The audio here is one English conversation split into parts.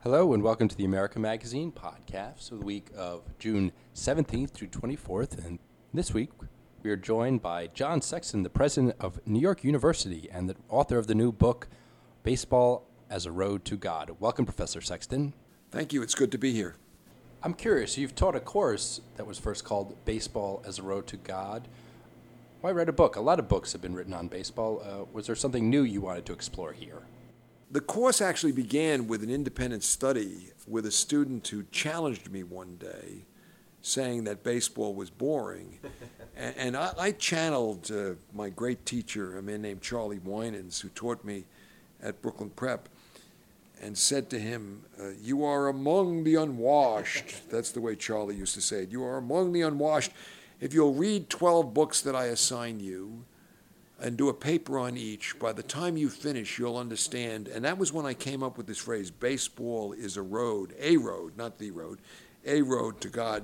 Hello and welcome to the America Magazine podcast for the week of June 17th through 24th. And this week we are joined by John Sexton, the president of New York University and the author of the new book, Baseball as a Road to God. Welcome, Professor Sexton. Thank you. It's good to be here. I'm curious, you've taught a course that was first called Baseball as a Road to God. Why write a book? A lot of books have been written on baseball. Was there something new you wanted to explore here? The course actually began with an independent study with a student who challenged me one day, saying that baseball was boring. and I channeled my great teacher, a man named Charlie Winans, who taught me at Brooklyn Prep, and said to him, "You are among the unwashed." That's the way Charlie used to say it. "You are among the unwashed. If you'll read 12 books that I assign you, and do a paper on each, by the time you finish, you'll understand." And that was when I came up with this phrase, baseball is a road, not the road, a road to God.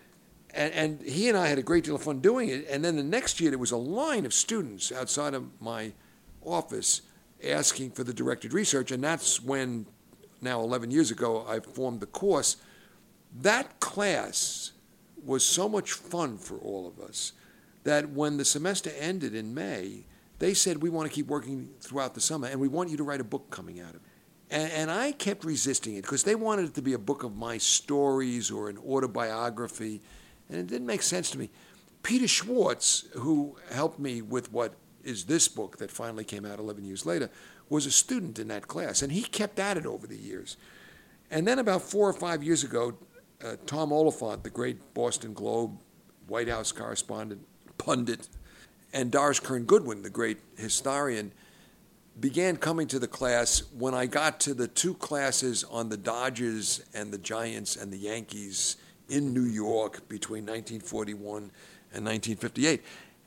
And he and I had a great deal of fun doing it. And then the next year, there was a line of students outside of my office asking for the directed research. And that's when, now 11 years ago, I formed the course. That class was so much fun for all of us that when the semester ended in May, they said, "We want to keep working throughout the summer, and we want you to write a book coming out of it." And I kept resisting it because they wanted it to be a book of my stories or an autobiography, and it didn't make sense to me. Peter Schwartz, who helped me with what is this book that finally came out 11 years later, was a student in that class, and he kept at it over the years. And then about 4 or 5 years ago, Tom Oliphant, the great Boston Globe White House correspondent, pundit, and Doris Kearns Goodwin, the great historian, began coming to the class when I got to the 2 classes on the Dodgers and the Giants and the Yankees in New York between 1941 and 1958.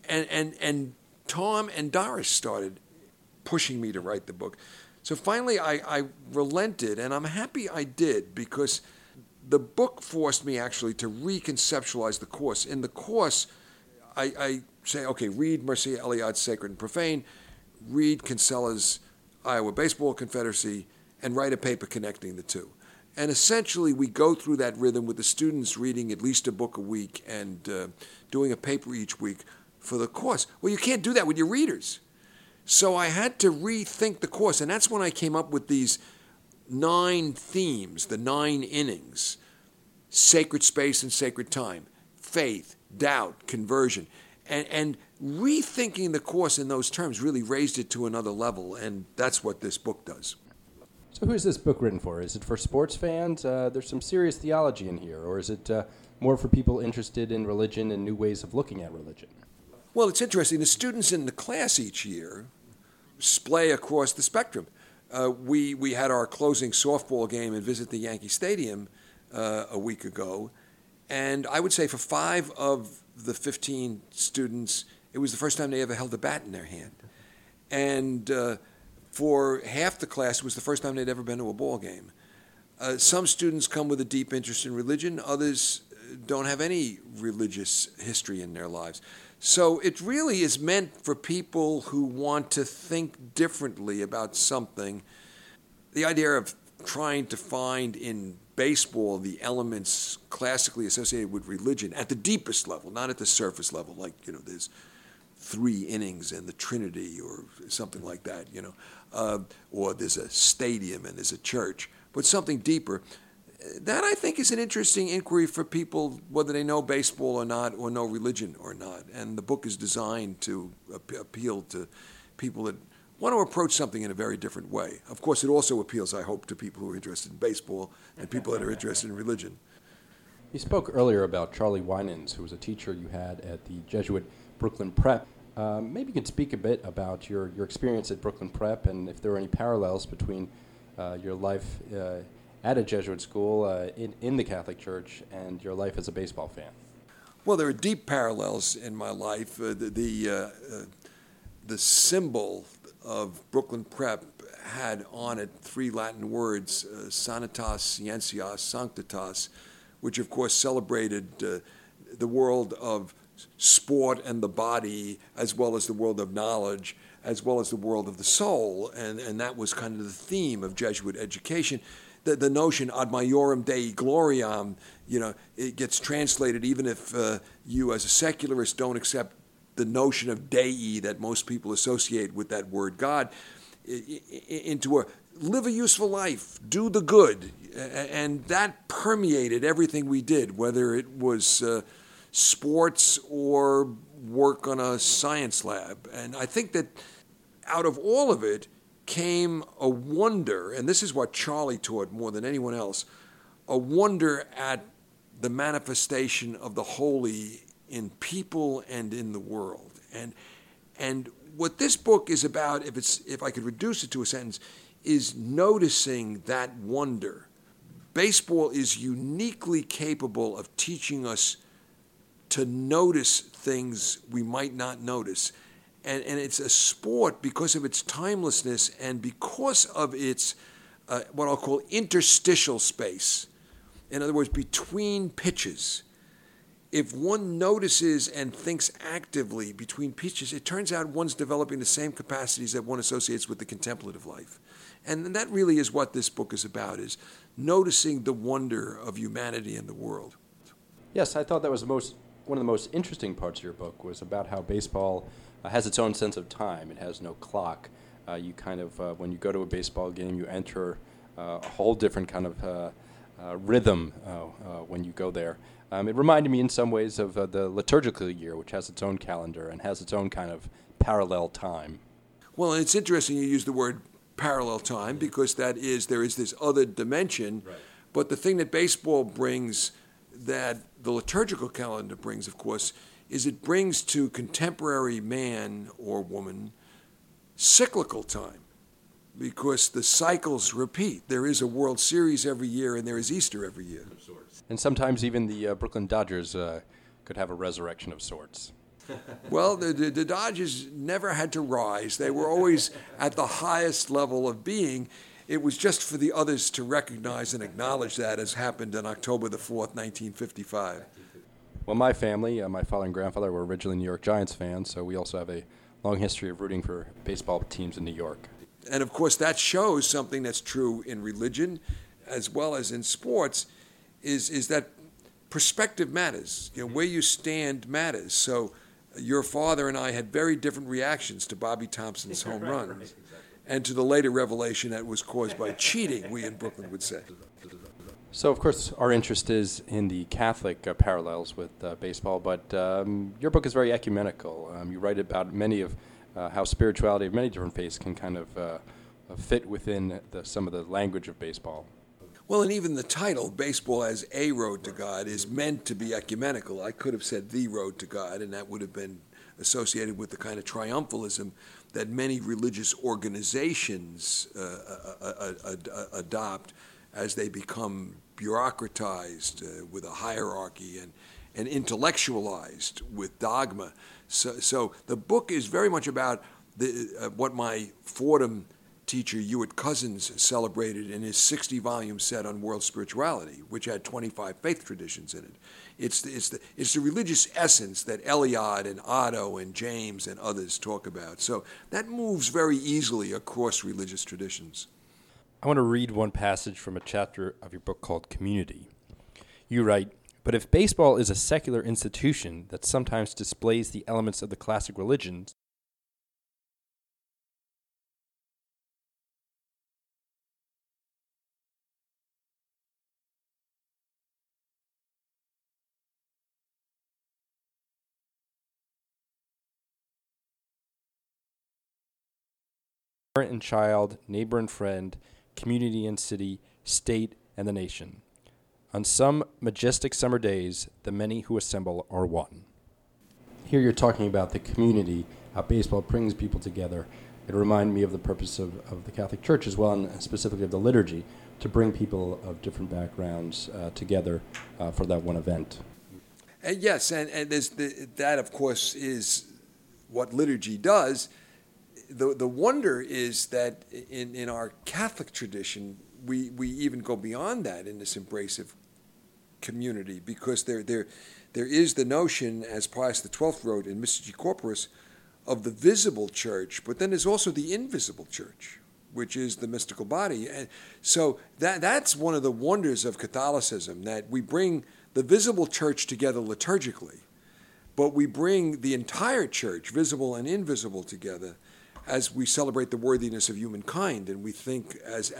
And Tom and Doris started pushing me to write the book. So finally I relented, and I'm happy I did, because the book forced me actually to reconceptualize the course. In the course, I say, okay, read Mircea Eliad's Sacred and Profane, read Kinsella's Iowa Baseball Confederacy, and write a paper connecting the two. And essentially, we go through that rhythm with the students reading at least a book a week and doing a paper each week for the course. Well, you can't do that with your readers. So I had to rethink the course, and that's when I came up with these 9 themes, the 9 innings: sacred space and sacred time, faith, doubt, conversion. And rethinking the course in those terms really raised it to another level, and that's what this book does. So who is this book written for? Is it for sports fans? There's some serious theology in here, or is it more for people interested in religion and new ways of looking at religion? Well, it's interesting. The students in the class each year splay across the spectrum. We had our closing softball game and Visit the Yankee Stadium a week ago, and I would say for 5 of the 15 students, it was the first time they ever held a bat in their hand. And for half the class, it was the first time they'd ever been to a ball game. Some students come with a deep interest in religion. Others don't have any religious history in their lives. So it really is meant for people who want to think differently about something. The idea of trying to find in baseball the elements classically associated with religion at the deepest level, not at the surface level, like, there's 3 innings and the Trinity or something like that, or there's a stadium and there's a church, but something deeper. That, I think, is an interesting inquiry for people, whether they know baseball or not, or know religion or not. And the book is designed to appeal to people that want to approach something in a very different way. Of course, it also appeals, I hope, to people who are interested in baseball and people that are interested in religion. You spoke earlier about Charlie Winans, who was a teacher you had at the Jesuit Brooklyn Prep. Maybe you could speak a bit about your experience at Brooklyn Prep and if there are any parallels between your life at a Jesuit school in the Catholic Church and your life as a baseball fan. Well, there are deep parallels in my life. The symbol of Brooklyn Prep had on it 3 Latin words, Sanitas Scientias Sanctitas, which of course celebrated the world of sport and the body, as well as the world of knowledge, as well as the world of the soul. And that was kind of the theme of Jesuit education. the notion ad maiorem Dei gloriam, it gets translated even if you as a secularist don't accept the notion of Dei that most people associate with that word God, into a live a useful life, do the good. And that permeated everything we did, whether it was sports or work on a science lab. And I think that out of all of it came a wonder, and this is what Charlie taught more than anyone else, a wonder at the manifestation of the holy in people and in the world. And what this book is about, if I could reduce it to a sentence, is noticing that wonder. Baseball is uniquely capable of teaching us to notice things we might not notice. And it's a sport because of its timelessness and because of its, what I'll call interstitial space. In other words, between pitches. If one notices and thinks actively between pitches, it turns out one's developing the same capacities that one associates with the contemplative life. And that really is what this book is about, is noticing the wonder of humanity and the world. Yes, I thought that was one of the most interesting parts of your book was about how baseball has its own sense of time. It has no clock. You kind of, when you go to a baseball game, you enter a whole different kind of rhythm when you go there. It reminded me in some ways of the liturgical year, which has its own calendar and has its own kind of parallel time. Well, it's interesting you use the word parallel time because there is this other dimension. Right. But the thing that baseball brings that the liturgical calendar brings, of course, is it brings to contemporary man or woman cyclical time because the cycles repeat. There is a World Series every year and there is Easter every year. And sometimes even the Brooklyn Dodgers could have a resurrection of sorts. Well, the Dodgers never had to rise. They were always at the highest level of being. It was just for the others to recognize and acknowledge that, as happened on October the 4th, 1955. Well, my family, my father and grandfather were originally New York Giants fans, so we also have a long history of rooting for baseball teams in New York. And, of course, that shows something that's true in religion as well as in sports, is that perspective matters. Where you stand matters. So your father and I had very different reactions to Bobby Thompson's home run. Right. And to the later revelation that was caused by cheating, we in Brooklyn would say. So, of course, our interest is in the Catholic parallels with baseball, but your book is very ecumenical. You write about many of how spirituality of many different faiths can kind of fit within some of the language of baseball. Well, and even the title, Baseball as a Road to God, is meant to be ecumenical. I could have said The Road to God, and that would have been associated with the kind of triumphalism that many religious organizations adopt as they become bureaucratized with a hierarchy and intellectualized with dogma. So the book is very much about what my Fordham teacher Hewitt Cousins celebrated in his 60-volume set on world spirituality, which had 25 faith traditions in it. It's the religious essence that Eliade and Otto and James and others talk about. So that moves very easily across religious traditions. I want to read one passage from a chapter of your book called Community. You write, "But if baseball is a secular institution that sometimes displays the elements of the classic religions, parent and child, neighbor and friend, community and city, state and the nation. On some majestic summer days, the many who assemble are one." Here you're talking about the community, how baseball brings people together. It reminded me of the purpose of the Catholic Church as well, and specifically of the liturgy, to bring people of different backgrounds together for that one event. Yes, and there's that, of course, is what liturgy does. The wonder is that in our Catholic tradition, we even go beyond that in this embrace of community, because there is the notion, as Pius XII wrote in Mystici Corporis, of the visible church, but then there's also the invisible church. which is the mystical body. And so that's one of the wonders of Catholicism, that we bring the visible church together liturgically, but we bring the entire church, visible and invisible, together as we celebrate the worthiness of humankind, and we think as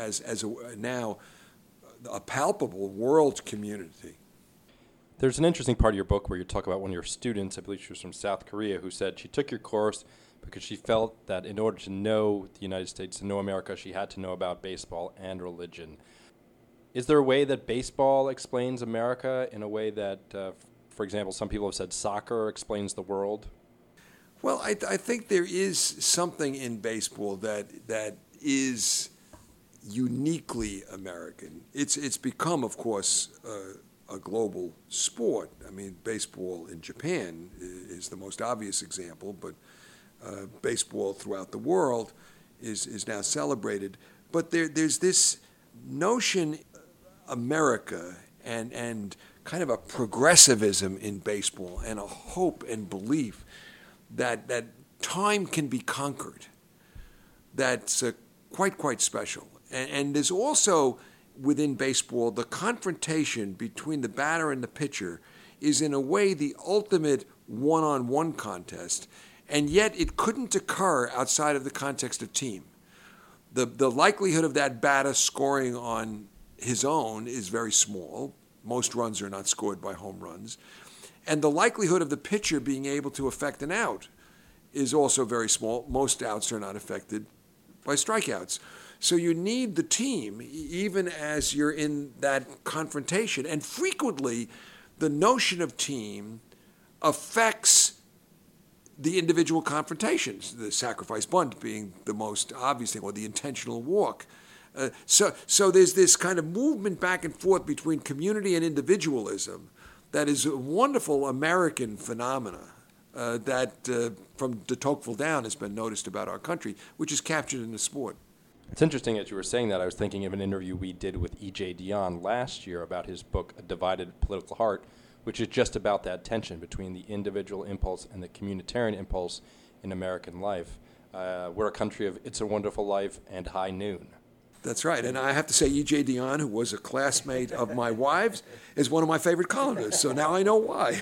now a palpable world community. There's an interesting part of your book where you talk about one of your students, I believe she was from South Korea, who said she took your course because she felt that in order to know the United States, to know America, she had to know about baseball and religion. Is there a way that baseball explains America in a way that, for example, some people have said soccer explains the world? Well, I think there is something in baseball that is uniquely American. It's become, of course, a global sport. I mean, baseball in Japan is the most obvious example, but baseball throughout the world is now celebrated. But there's this notion, America, and kind of a progressivism in baseball, and a hope and belief that time can be conquered. That's quite special. And there's also, within baseball, the confrontation between the batter and the pitcher is in a way the ultimate one-on-one contest, and yet it couldn't occur outside of the context of team. The likelihood of that batter scoring on his own is very small. Most runs are not scored by home runs. And the likelihood of the pitcher being able to affect an out is also very small. Most outs are not affected by strikeouts. So you need the team even as you're in that confrontation. And frequently, the notion of team affects the individual confrontations, the sacrifice bunt being the most obvious thing, or the intentional walk. So there's this kind of movement back and forth between community and individualism that is a wonderful American phenomena that from de Tocqueville down has been noticed about our country, which is captured in the sport. It's interesting as you were saying that. I was thinking of an interview we did with E.J. Dionne last year about his book, A Divided Political Heart, which is just about that tension between the individual impulse and the communitarian impulse in American life. We're a country of It's a Wonderful Life and High Noon. That's right. And I have to say, E.J. Dionne, who was a classmate of my wife's, is one of my favorite columnists, so now I know why.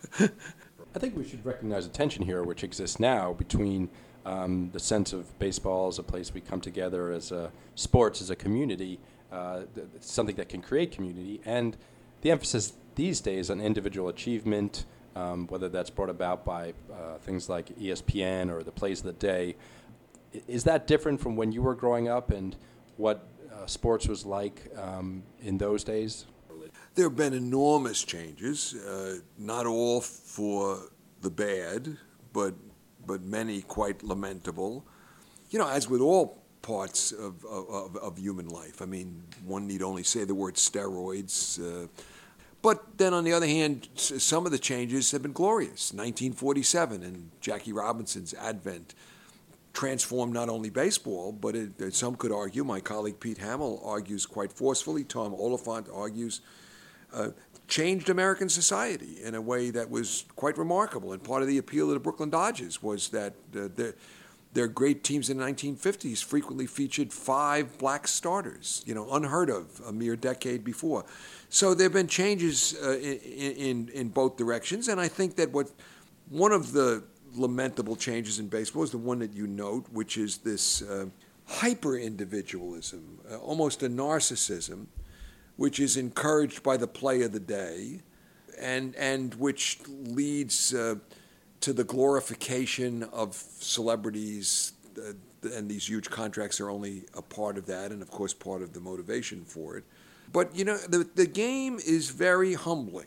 I think we should recognize a tension here which exists now between the sense of baseball as a place we come together, as sports as a community, something that can create community, and the emphasis these days on individual achievement, whether that's brought about by things like ESPN or the plays of the day. Is that different from when you were growing up and what sports was like in those days? There have been enormous changes, not all for the bad, but many quite lamentable. You know, as with all parts of human life. I mean, one need only say the word steroids. But then on the other hand, some of the changes have been glorious. 1947 and Jackie Robinson's advent transformed not only baseball, but some could argue, my colleague Pete Hamill argues quite forcefully, Tom Oliphant argues, changed American society in a way that was quite remarkable. And part of the appeal of the Brooklyn Dodgers was that their great teams in the 1950s frequently featured 5 black starters, unheard of a mere decade before. So there have been changes in both directions, and I think that one of the lamentable changes in baseball is the one that you note, which is this hyper-individualism, almost a narcissism, which is encouraged by the play of the day, and which leads to the glorification of celebrities, and these huge contracts are only a part of that, and of course part of the motivation for it. But the game is very humbling.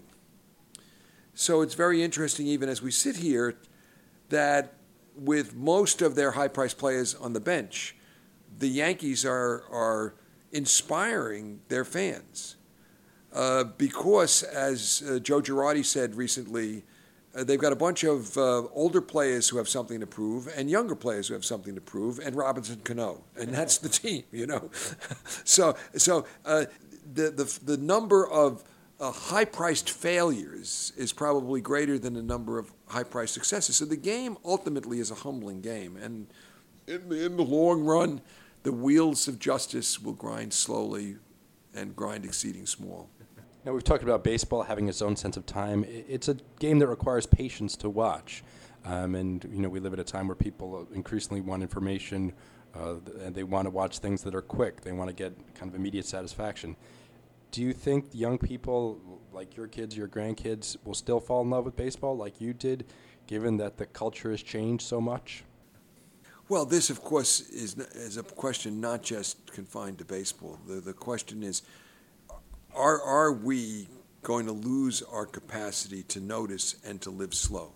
So it's very interesting, even as we sit here, that with most of their high-priced players on the bench, the Yankees are inspiring their fans because, as Joe Girardi said recently, they've got a bunch of older players who have something to prove and younger players who have something to prove, and Robinson Cano, and that's the team, So the number of high-priced failures is probably greater than the number of high-priced successes. So the game ultimately is a humbling game, and in the long run, the wheels of justice will grind slowly and grind exceeding small. Now, we've talked about baseball having its own sense of time. It's a game that requires patience to watch. And, we live at a time where people increasingly want information, and they want to watch things that are quick. They want to get kind of immediate satisfaction. Do you think young people, like your kids, your grandkids, will still fall in love with baseball like you did, given that the culture has changed so much? Well, this, of course, is a question not just confined to baseball. The question is, are we going to lose our capacity to notice and to live slow?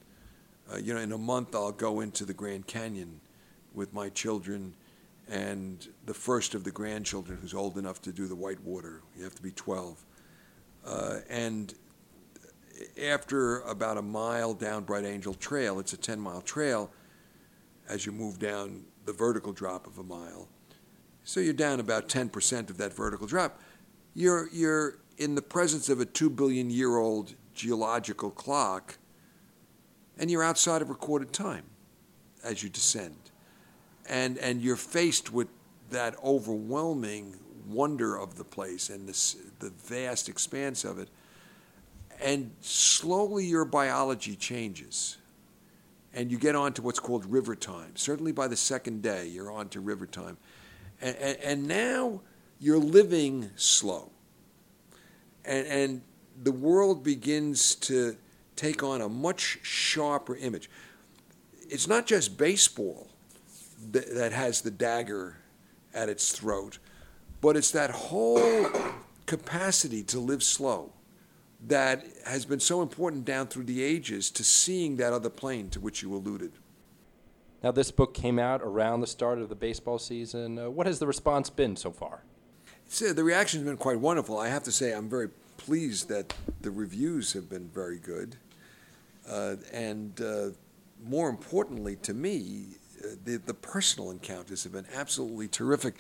In a month, I'll go into the Grand Canyon with my children and the first of the grandchildren who's old enough to do the whitewater. You have to be 12. And after about a mile down Bright Angel Trail, it's a 10-mile trail, as you move down the vertical drop of a mile. So you're down about 10% of that vertical drop. You're in the presence of a 2 billion year old geological clock, and you're outside of recorded time as you descend. And you're faced with that overwhelming wonder of the place and the vast expanse of it. And slowly your biology changes. And you get on to what's called river time. Certainly by the second day, you're on to river time. And now you're living slow. And the world begins to take on a much sharper image. It's not just baseball that has the dagger at its throat, but it's that whole capacity to live slow that has been so important down through the ages to seeing that other plane to which you alluded. Now, this book came out around the start of the baseball season. What has the response been so far? The reaction's been quite wonderful. I have to say I'm very pleased that the reviews have been very good. And more importantly to me, the personal encounters have been absolutely terrific.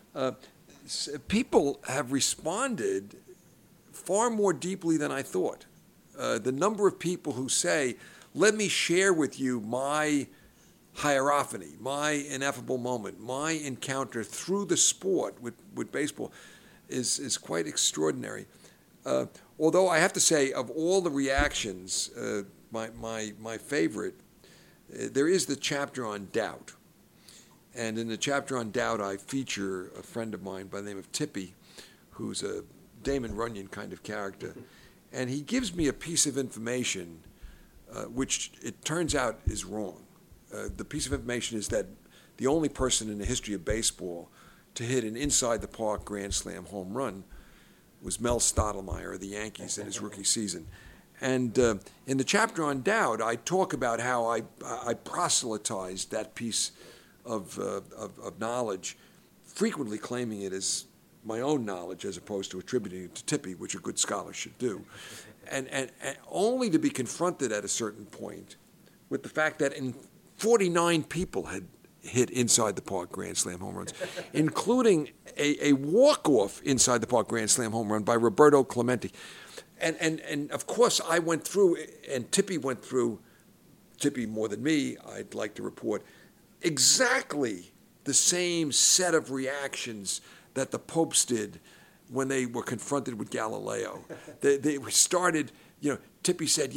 People have responded far more deeply than I thought. The number of people who say, let me share with you my hierophany, my ineffable moment, my encounter through the sport with baseball is quite extraordinary. Although I have to say, of all the reactions, my favorite, there is the chapter on doubt. And in the chapter on doubt, I feature a friend of mine by the name of Tippy, who's a Damon Runyon kind of character. And he gives me a piece of information which it turns out is wrong. The piece of information is that the only person in the history of baseball to hit an inside-the-park Grand Slam home run was Mel Stottlemyre of the Yankees in his rookie season. And in the chapter on doubt, I talk about how I proselytized that piece of knowledge, frequently claiming it as my own knowledge as opposed to attributing it to Tippy, which a good scholar should do. And only to be confronted at a certain point with the fact that 49 people had hit inside-the-park Grand Slam home runs, including a walk-off inside-the-park Grand Slam home run by Roberto Clemente. And of course, I went through, and Tippy went through, Tippy more than me, I'd like to report, exactly the same set of reactions that the popes did when they were confronted with Galileo. They started, Tippy said,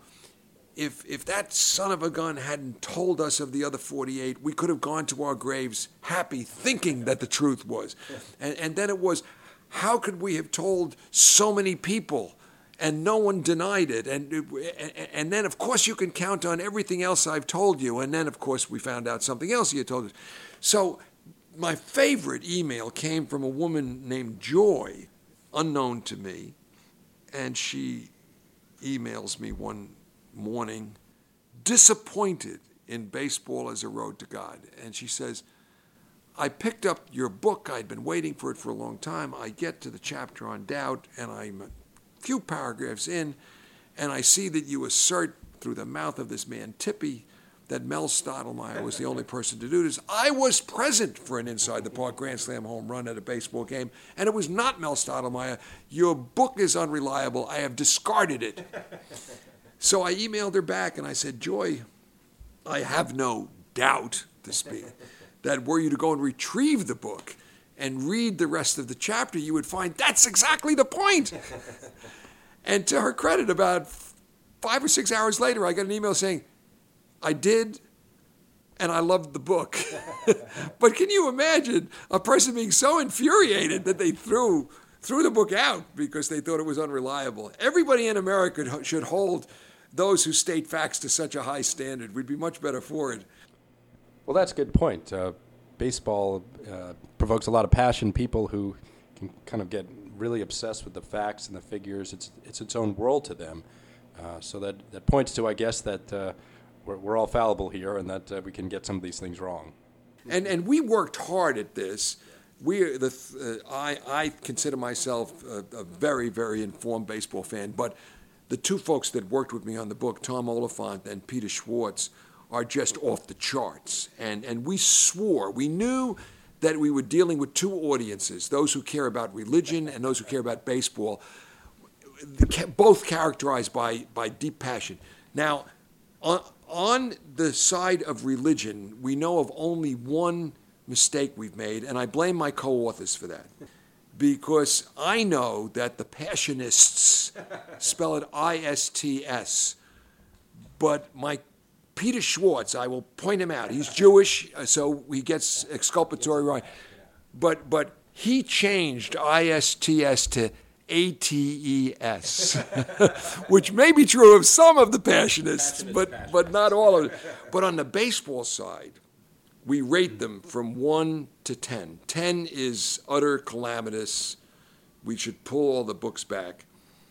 if that son of a gun hadn't told us of the other 48, we could have gone to our graves happy, thinking that the truth was. And then it was, how could we have told so many people and no one denied it? And then, of course, you can count on everything else I've told you. And then, of course, we found out something else he had told us. So my favorite email came from a woman named Joy, unknown to me. And she emails me one morning, disappointed in baseball as a road to God. And she says, I picked up your book. I'd been waiting for it for a long time. I get to the chapter on doubt, and I'm a few paragraphs in, and I see that you assert through the mouth of this man, Tippy, that Mel Stottlemyre was the only person to do this. I was present for an inside-the-park Grand Slam home run at a baseball game, and it was not Mel Stottlemyre. Your book is unreliable. I have discarded it. So I emailed her back, and I said, Joy, I have no doubt to speak that were you to go and retrieve the book and read the rest of the chapter, you would find that's exactly the point. And to her credit, about 5 or 6 hours later, I got an email saying, I did, and I loved the book. But can you imagine a person being so infuriated that they threw the book out because they thought it was unreliable? Everybody in America should hold those who state facts to such a high standard. We'd be much better for it. Well, that's a good point. Baseball provokes a lot of passion. People who can kind of get really obsessed with the facts and the figures. It's its own world to them. So that points to, I guess, that we're all fallible here, and that we can get some of these things wrong. And we worked hard at this. I consider myself a very, very informed baseball fan, but the two folks that worked with me on the book, Tom Oliphant and Peter Schwartz, are just off the charts. And we swore, we knew that we were dealing with two audiences, those who care about religion and those who care about baseball, both characterized by deep passion. Now, on the side of religion, we know of only one mistake we've made, and I blame my co-authors for that. Because I know that the Passionists spell it I-S-T-S, but Peter Schwartz, I will point him out. He's Jewish, so he gets exculpatory right. But he changed I-S-T-S to A-T-E-S, which may be true of some of the Passionists, but not all of it. But on the baseball side, we rate them from 1 to 10. 10 is utter calamitous. We should pull all the books back.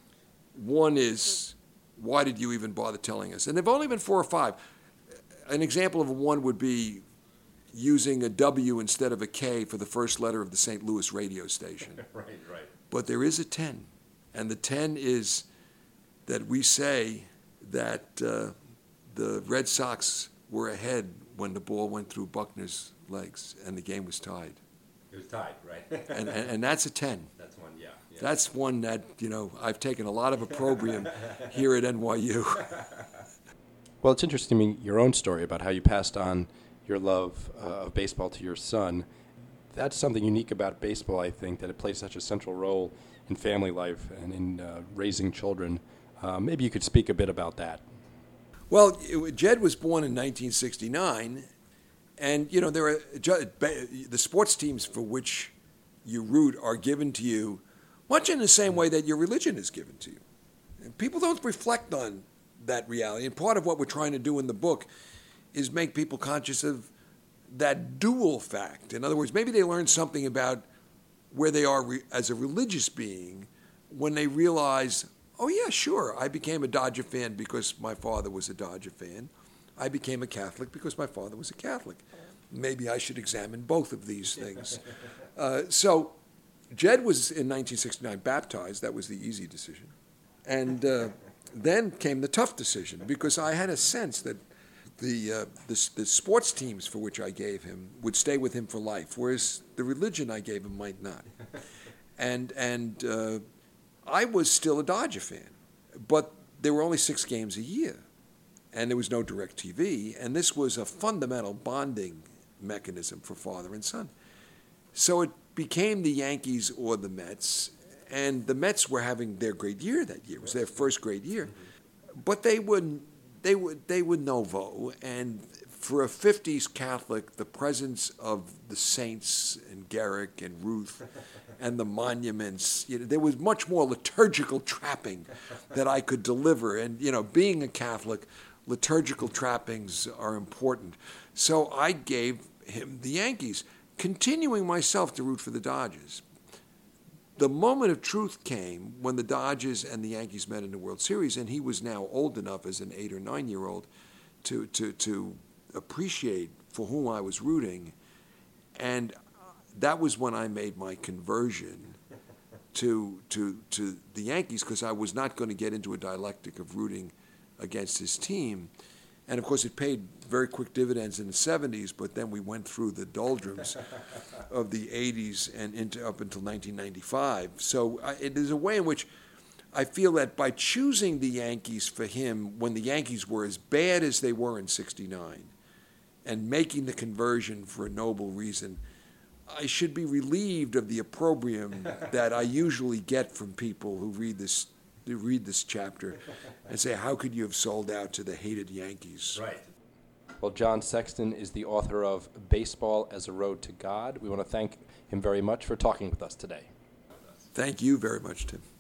1 is, why did you even bother telling us? And there have only been 4 or 5. An example of a 1 would be using a W instead of a K for the first letter of the St. Louis radio station. Right. But there is a 10. And the 10 is that we say that the Red Sox were ahead when the ball went through Buckner's legs and the game was tied. It was tied, right? and that's a 10. That's one, yeah. That's one that, I've taken a lot of opprobrium here at NYU. Well, it's interesting to me, your own story about how you passed on your love of baseball to your son. That's something unique about baseball, I think, that it plays such a central role in family life and in raising children. Maybe you could speak a bit about that. Well, Jed was born in 1969, and there are the sports teams for which you root are given to you much in the same way that your religion is given to you. And people don't reflect on that reality, and part of what we're trying to do in the book is make people conscious of that dual fact. In other words, maybe they learn something about where they are as a religious being when they realize, oh yeah, sure, I became a Dodger fan because my father was a Dodger fan. I became a Catholic because my father was a Catholic. Maybe I should examine both of these things. So Jed was in 1969 baptized. That was the easy decision. And then came the tough decision, because I had a sense that the sports teams for which I gave him would stay with him for life, whereas the religion I gave him might not. And I was still a Dodger fan, but there were only 6 games a year, and there was no direct TV, and this was a fundamental bonding mechanism for father and son. So it became the Yankees or the Mets, and the Mets were having their great year that year. It was their first great year, but they were novo, and for a 50s Catholic, the presence of the saints and Garrick and Ruth and the monuments, there was much more liturgical trapping that I could deliver. And, being a Catholic, liturgical trappings are important. So I gave him the Yankees, continuing myself to root for the Dodgers. The moment of truth came when the Dodgers and the Yankees met in the World Series, and he was now old enough as an 8 or 9-year-old to appreciate for whom I was rooting. And that was when I made my conversion to the Yankees, because I was not going to get into a dialectic of rooting against his team. And of course, it paid very quick dividends in the 70s, but then we went through the doldrums of the 80s and up until 1995. So there's a way in which I feel that by choosing the Yankees for him, when the Yankees were as bad as they were in '69, and making the conversion for a noble reason, I should be relieved of the opprobrium that I usually get from people who read this chapter and say, how could you have sold out to the hated Yankees? Right. Well, John Sexton is the author of Baseball as a Road to God. We want to thank him very much for talking with us today. Thank you very much, Tim.